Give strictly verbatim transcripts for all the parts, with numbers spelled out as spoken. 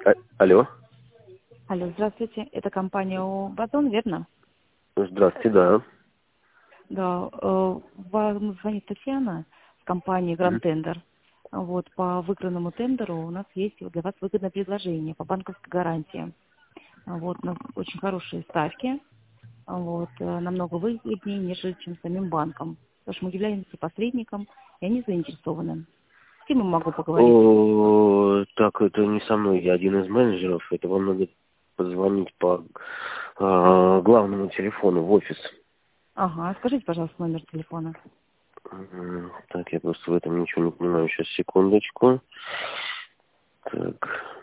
А- алло. Алло, здравствуйте. Это компания ООО «Базон», верно? Здравствуйте, да. Да. э, Вам звонит Татьяна с компании Мгм. «Гранд Тендер». Вот, по выигранному тендеру у нас есть для вас выгодное предложение по банковской гарантии. А Вот, у нас очень хорошие ставки, а вот, э, намного выгоднее, нежели чем самим банком. Потому что мы являемся посредником, и они заинтересованы. С кем я могу поговорить? О, так, это не со мной, я один из менеджеров. Это вам надо позвонить по а, главному телефону в офис. Ага, скажите, пожалуйста, номер телефона. М, Так, я просто в этом ничего не понимаю. Сейчас, секундочку. Так.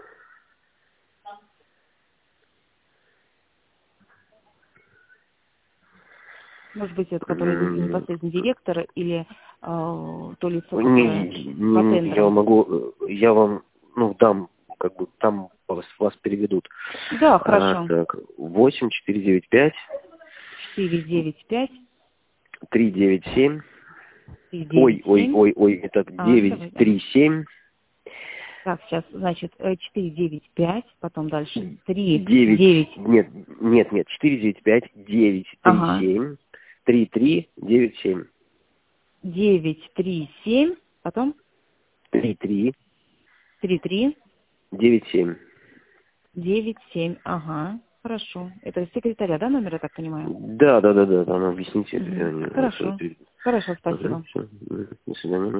Может быть, это который М, непосредственно директор или э, то лицо, которое Не, по не, я тендерам. могу, э, я вам, ну, дам, как бы, там вас, вас переведут. Да, А, хорошо. так, восемь четыре девять пять Четыре девять пять три девять семь. три Ой, девять ой, семь. ой, ой, это А, девять давай, ага. три семь Так, сейчас, значит, э, четыре девять пять, потом дальше три девять, девять. нет, нет, нет, четыре девять пять девять три Ага. семь три три девять семь девять три семь, потом три три три три девять семь. девять семь. Ага. Хорошо. Это секретаря, да, номер, я так понимаю? Да, да, да, да, там объясните. Угу. Они вас Хорошо. переведут. Хорошо, Ага, спасибо. всё, до свидания.